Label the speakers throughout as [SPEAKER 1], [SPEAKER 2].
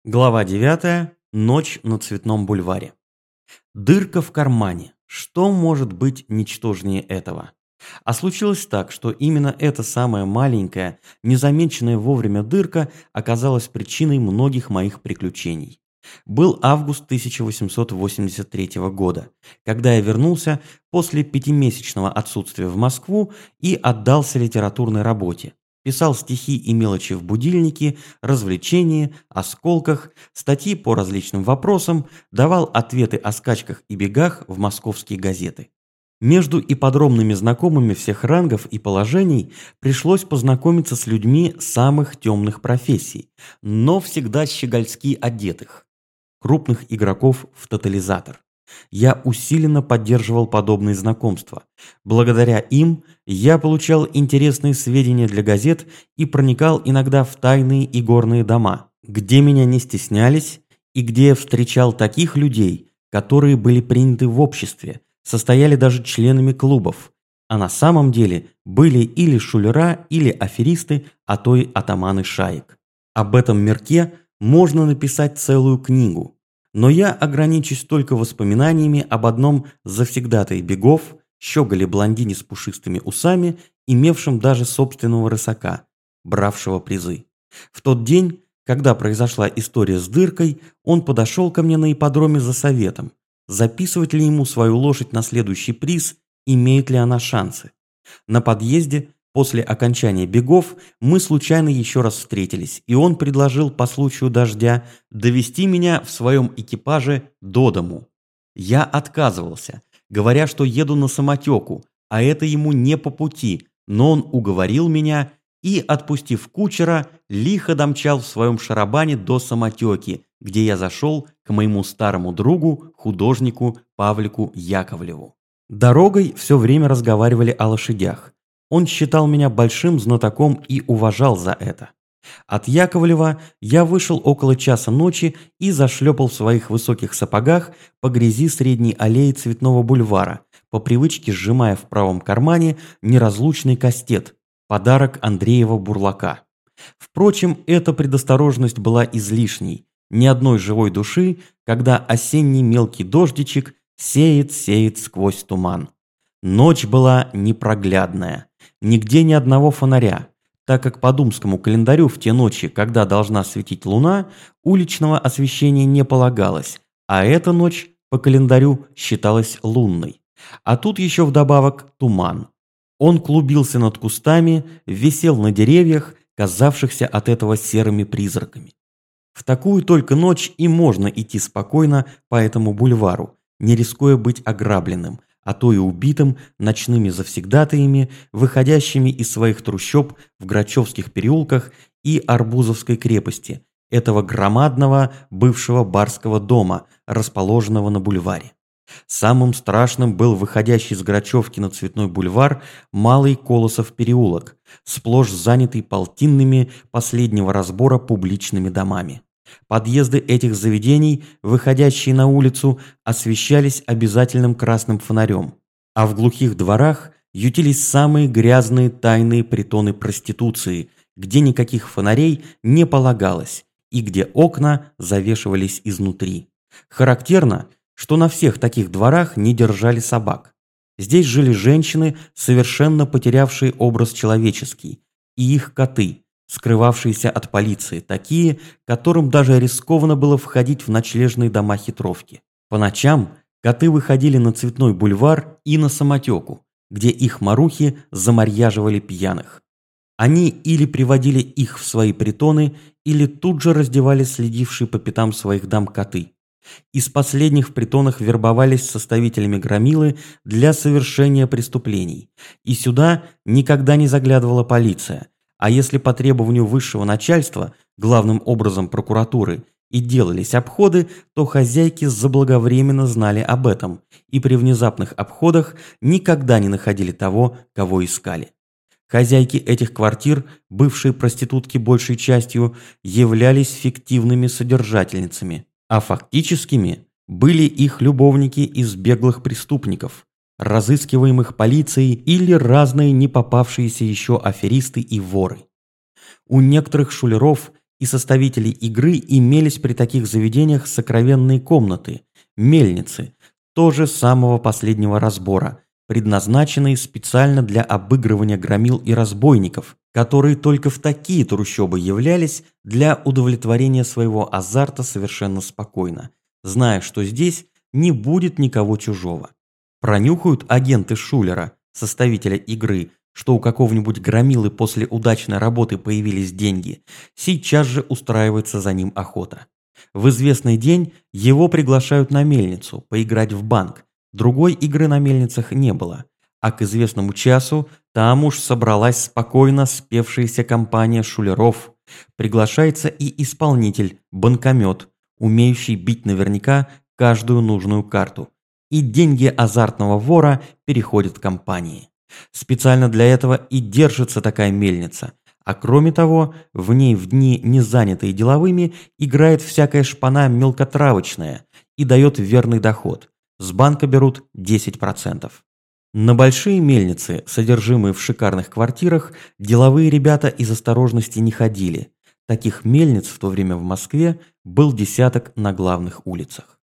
[SPEAKER 1] Глава 9. Ночь на Цветном бульваре. Дырка в кармане. Что может быть ничтожнее этого? А случилось так, что именно эта самая маленькая, незамеченная вовремя дырка оказалась причиной многих моих приключений. Был август 1883 года, когда я вернулся после 5-месячного отсутствия в Москву и отдался литературной работе. Писал стихи и мелочи в будильнике, развлечения, о сколках, статьи по различным вопросам, давал ответы о скачках и бегах в московские газеты. Между ипподромными знакомыми всех рангов и положений пришлось познакомиться с людьми самых темных профессий, но всегда щегольски одетых, крупных игроков в тотализатор. Я усиленно поддерживал подобные знакомства. Благодаря им я получал интересные сведения для газет и проникал иногда в тайные игорные дома, где меня не стеснялись и где я встречал таких людей, которые были приняты в обществе, состояли даже членами клубов, а на самом деле были или шулера, или аферисты, а то и атаманы шаек. Об этом мирке можно написать целую книгу. Но я ограничусь только воспоминаниями об одном завсегдатае бегов, щеголе-блондине с пушистыми усами, имевшем даже собственного рысака, бравшего призы. В тот день, когда произошла история с дыркой, он подошел ко мне на ипподроме за советом, записывать ли ему свою лошадь на следующий приз, имеет ли она шансы. На подъезде, после окончания бегов, мы случайно еще раз встретились, и он предложил по случаю дождя довести меня в своем экипаже до дому. Я отказывался, говоря, что еду на самотеку, а это ему не по пути, но он уговорил меня и, отпустив кучера, лихо домчал в своем шарабане до самотеки, где я зашел к моему старому другу, художнику Павлику Яковлеву. Дорогой все время разговаривали о лошадях. Он считал меня большим знатоком и уважал за это. От Яковлева я вышел около часа ночи и зашлепал в своих высоких сапогах по грязи средней аллеи Цветного бульвара, по привычке сжимая в правом кармане неразлучный кастет, подарок Андреева Бурлака. Впрочем, эта предосторожность была излишней. Ни одной живой души, когда осенний мелкий дождичек сеет сквозь туман. Ночь была непроглядная, нигде ни одного фонаря, так как по думскому календарю в те ночи, когда должна светить луна, уличного освещения не полагалось, а эта ночь по календарю считалась лунной. А тут еще вдобавок туман. Он клубился над кустами, висел на деревьях, казавшихся от этого серыми призраками. В такую только ночь и можно идти спокойно по этому бульвару, не рискуя быть ограбленным, а то и убитым ночными завсегдатаями, выходящими из своих трущоб в Грачевских переулках и Арбузовской крепости, этого громадного бывшего барского дома, расположенного на бульваре. Самым страшным был выходящий с Грачевки на Цветной бульвар Малый Колосов переулок, сплошь занятый полтинными последнего разбора публичными домами. Подъезды этих заведений, выходящие на улицу, освещались обязательным красным фонарем, а в глухих дворах ютились самые грязные тайные притоны проституции, где никаких фонарей не полагалось и где окна завешивались изнутри. Характерно, что на всех таких дворах не держали собак. Здесь жили женщины, совершенно потерявшие образ человеческий, и их коты, скрывавшиеся от полиции, такие, которым даже рискованно было входить в ночлежные дома хитровки. По ночам коты выходили на Цветной бульвар и на самотеку, где их марухи замарьяживали пьяных. Они или приводили их в свои притоны, или тут же раздевали следившие по пятам своих дам коты. Из последних в притонах вербовались составителями громилы для совершения преступлений, и сюда никогда не заглядывала полиция. А если по требованию высшего начальства, главным образом прокуратуры, и делались обходы, то хозяйки заблаговременно знали об этом и при внезапных обходах никогда не находили того, кого искали. Хозяйки этих квартир, бывшие проститутки большей частью, являлись фиктивными содержательницами, а фактическими были их любовники из беглых преступников, разыскиваемых полицией или разные не попавшиеся еще аферисты и воры. У некоторых шулеров и составителей игры имелись при таких заведениях сокровенные комнаты, мельницы, тоже самого последнего разбора, предназначенные специально для обыгрывания громил и разбойников, которые только в такие трущобы являлись для удовлетворения своего азарта совершенно спокойно, зная, что здесь не будет никого чужого. Пронюхают агенты Шулера, составителя игры, что у какого-нибудь громилы после удачной работы появились деньги, сейчас же устраивается за ним охота. В известный день его приглашают на мельницу поиграть в банк. Другой игры на мельницах не было, а к известному часу там уж собралась спокойно спевшаяся компания шулеров. Приглашается и исполнитель, банкомет, умеющий бить наверняка каждую нужную карту. И деньги азартного вора переходят компании. Специально для этого и держится такая мельница. А кроме того, в ней в дни, не занятые деловыми, играет всякая шпана мелкотравочная и дает верный доход. С банка берут 10%. На большие мельницы, содержимые в шикарных квартирах, деловые ребята из осторожности не ходили. Таких мельниц в то время в Москве был десяток на главных улицах.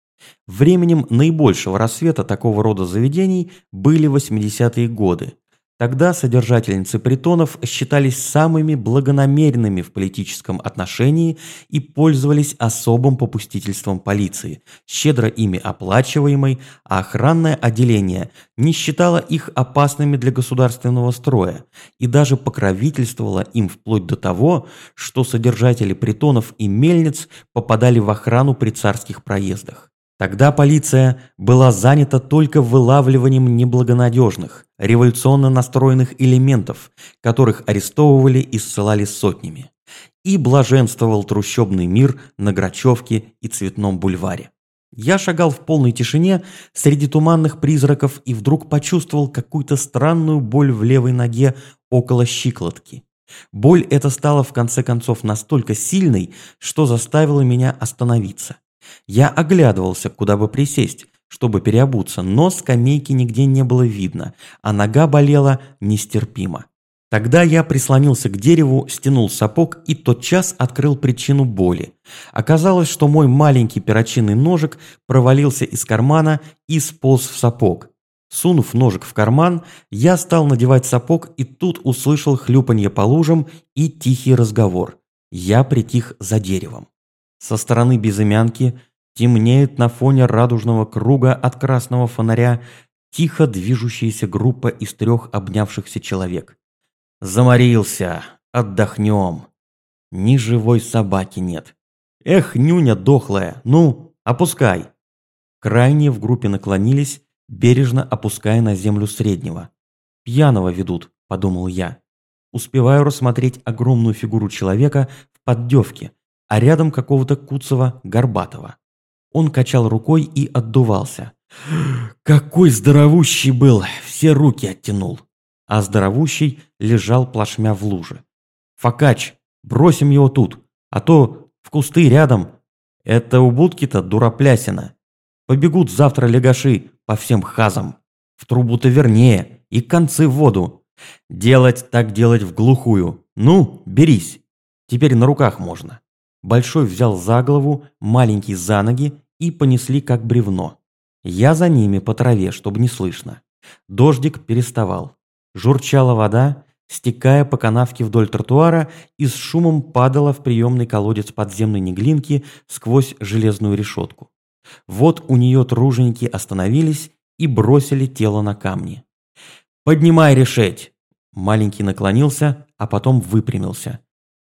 [SPEAKER 1] Временем наибольшего расцвета такого рода заведений были 80-е годы. Тогда содержательницы притонов считались самыми благонамеренными в политическом отношении и пользовались особым попустительством полиции, щедро ими оплачиваемой, а охранное отделение не считало их опасными для государственного строя и даже покровительствовало им вплоть до того, что содержатели притонов и мельниц попадали в охрану при царских проездах. Тогда полиция была занята только вылавливанием неблагонадежных, революционно настроенных элементов, которых арестовывали и ссылали сотнями. И блаженствовал трущобный мир на Грачевке и Цветном бульваре. Я шагал в полной тишине среди туманных призраков и вдруг почувствовал какую-то странную боль в левой ноге около щиколотки. Боль эта стала в конце концов настолько сильной, что заставила меня остановиться. Я оглядывался, куда бы присесть, чтобы переобуться, но скамейки нигде не было видно, а нога болела нестерпимо. Тогда я прислонился к дереву, стянул сапог и тотчас открыл причину боли. Оказалось, что мой маленький перочинный ножик провалился из кармана и сполз в сапог. Сунув ножик в карман, я стал надевать сапог и тут услышал хлюпанье по лужам и тихий разговор. Я притих за деревом. Со стороны Безымянки темнеет на фоне радужного круга от красного фонаря тихо движущаяся группа из 3 обнявшихся человек. Заморился, отдохнем. Ни живой собаки нет. Эх, нюня дохлая, ну, опускай. Крайние в группе наклонились, бережно опуская на землю среднего. Пьяного ведут, подумал я. Успеваю рассмотреть огромную фигуру человека в поддевке, а рядом какого-то куцого горбатого. Он качал рукой и отдувался. Какой здоровущий был, все руки оттянул. А здоровущий лежал плашмя в луже. Фокач, бросим его тут, а то в кусты рядом. Это у будки-то дуроплясина. Побегут завтра легаши по всем хазам. В трубу-то вернее, и концы в воду. Делать так делать в глухую. Ну, берись. Теперь на руках можно. Большой взял за голову, маленький за ноги и понесли как бревно. Я за ними по траве, чтобы не слышно. Дождик переставал. Журчала вода, стекая по канавке вдоль тротуара и с шумом падала в приемный колодец подземной Неглинки сквозь железную решетку. Вот у нее труженики остановились и бросили тело на камни. «Поднимай решеть!» Маленький наклонился, а потом выпрямился.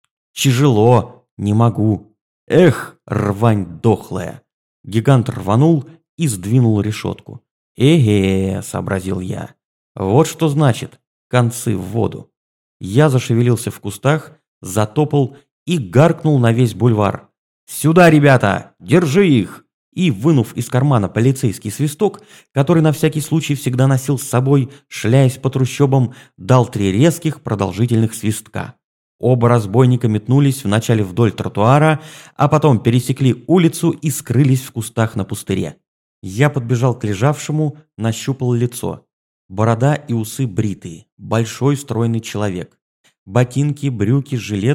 [SPEAKER 1] «Тяжело! Не могу. Эх, рвань дохлая!» Гигант рванул и сдвинул решетку. «Эге», — сообразил я. «Вот что значит концы в воду». Я зашевелился в кустах, затопал и гаркнул на весь бульвар. «Сюда, ребята! Держи их!» И, вынув из кармана полицейский свисток, который на всякий случай всегда носил с собой, шляясь по трущобам, дал 3 резких продолжительных свистка. Оба разбойника метнулись вначале вдоль тротуара, а потом пересекли улицу и скрылись в кустах на пустыре. Я подбежал к лежавшему, нащупал лицо. Борода и усы бритые, большой стройный человек. Ботинки, брюки, жилет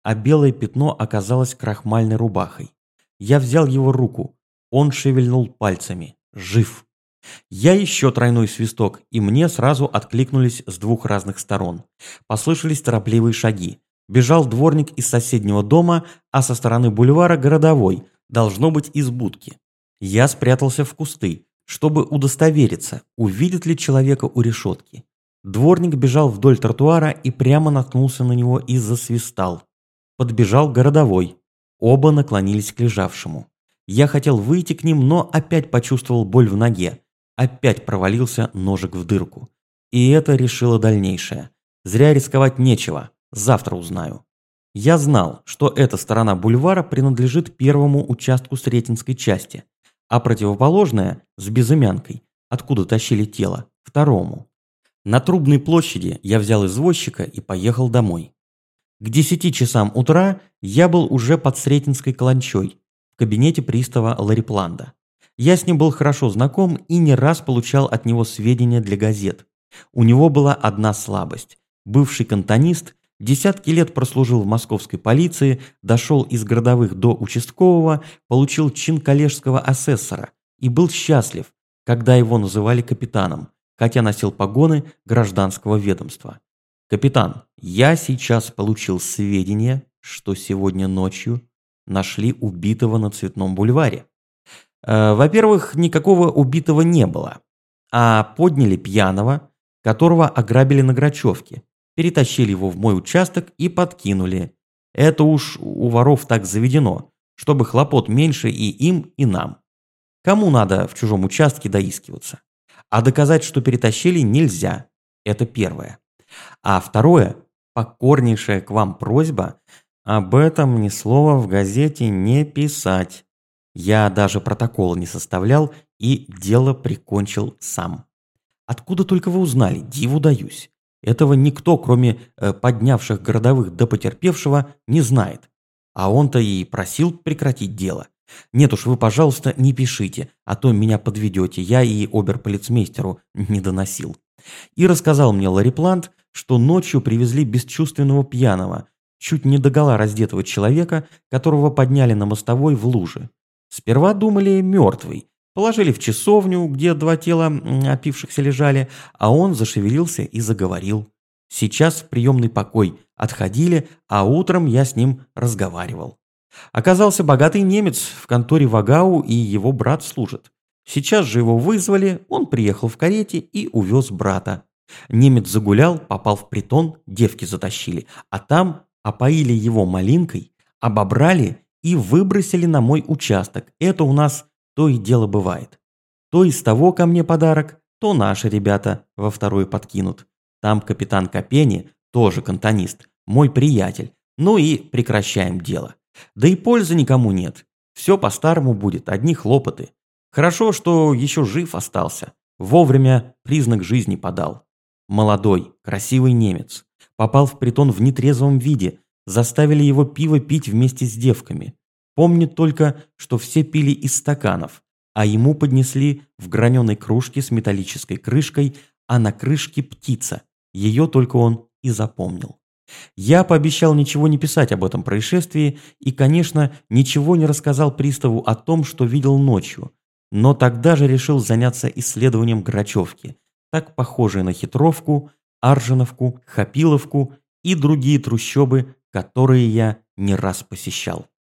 [SPEAKER 1] а белое пятно оказалось крахмальной рубахой. Я взял его руку. Он шевельнул пальцами. Жив. Я еще тройной свисток, и мне сразу откликнулись с двух разных сторон. Послышались торопливые шаги. Бежал дворник из соседнего дома, а со стороны бульвара городовой, должно быть из будки. Я спрятался в кусты, чтобы удостовериться, увидит ли человека у решетки. Дворник бежал вдоль тротуара и прямо наткнулся на него и засвистал. Подбежал городовой. Оба наклонились к лежавшему. Я хотел выйти к ним, но опять почувствовал боль в ноге. Опять провалился ножик в дырку. И это решило дальнейшее. Зря рисковать нечего. Завтра узнаю. Я знал, что эта сторона бульвара принадлежит первому участку Сретенской части, а противоположная, с Безымянкой, откуда тащили тело, второму. На Трубной площади я взял извозчика и поехал домой. К 10 часам утра я был уже под Сретенской каланчой, в кабинете пристава Ларипланда. Я с ним был хорошо знаком и не раз получал от него сведения для газет. У него была одна слабость. Бывший кантонист, десятки лет прослужил в московской полиции, дошел из городовых до участкового, получил чин коллежского асессора и был счастлив, когда его называли капитаном, хотя носил погоны гражданского ведомства. «Капитан, я сейчас получил сведения, что сегодня ночью нашли убитого на Цветном бульваре. Во-первых, никакого убитого не было, а подняли пьяного, которого ограбили на Грачевке, перетащили его в мой участок и подкинули. Это уж у воров так заведено, чтобы хлопот меньше и им, и нам. Кому надо в чужом участке доискиваться? А доказать, что перетащили, нельзя. Это первое. А второе, покорнейшая к вам просьба, об этом ни слова в газете не писать. Я даже протокола не составлял и дело прикончил сам. Откуда только вы узнали, диву даюсь. Этого никто, кроме поднявших городовых до потерпевшего, не знает. А он-то и просил прекратить дело. Нет уж, вы, пожалуйста, не пишите, а то меня подведете, я и оберполицмейстеру не доносил. И рассказал мне Ларипланд, что ночью привезли бесчувственного пьяного, чуть не догола раздетого человека, которого подняли на мостовой в луже. Сперва думали мертвый, положили в часовню, где два тела опившихся лежали, а он зашевелился и заговорил. Сейчас в приемный покой отходили, а утром я с ним разговаривал. Оказался богатый немец, в конторе Вагау и его брат служит. Сейчас же его вызвали, он приехал в карете и увез брата. Немец загулял, попал в притон, девки затащили, а там опоили его малинкой, обобрали и выбросили на мой участок. Это у нас то и дело бывает. То из того ко мне подарок, то наши ребята во второй подкинут. Там капитан Копени, тоже кантонист, мой приятель. Ну и прекращаем дело. Да и пользы никому нет. Все по-старому будет, одни хлопоты. Хорошо, что еще жив остался. Вовремя признак жизни подал. Молодой, красивый немец. Попал в притон в нетрезвом виде. Заставили его пиво пить вместе с девками. Помнит только, что все пили из стаканов, а ему поднесли в граненой кружке с металлической крышкой, а на крышке птица. Ее только он и запомнил. Я пообещал ничего не писать об этом происшествии и, конечно, ничего не рассказал приставу о том, что видел ночью, но тогда же решил заняться исследованием Грачевки, так похожей на Хитровку, Аржиновку, Хапиловку и другие трущобы, которые я не раз посещал.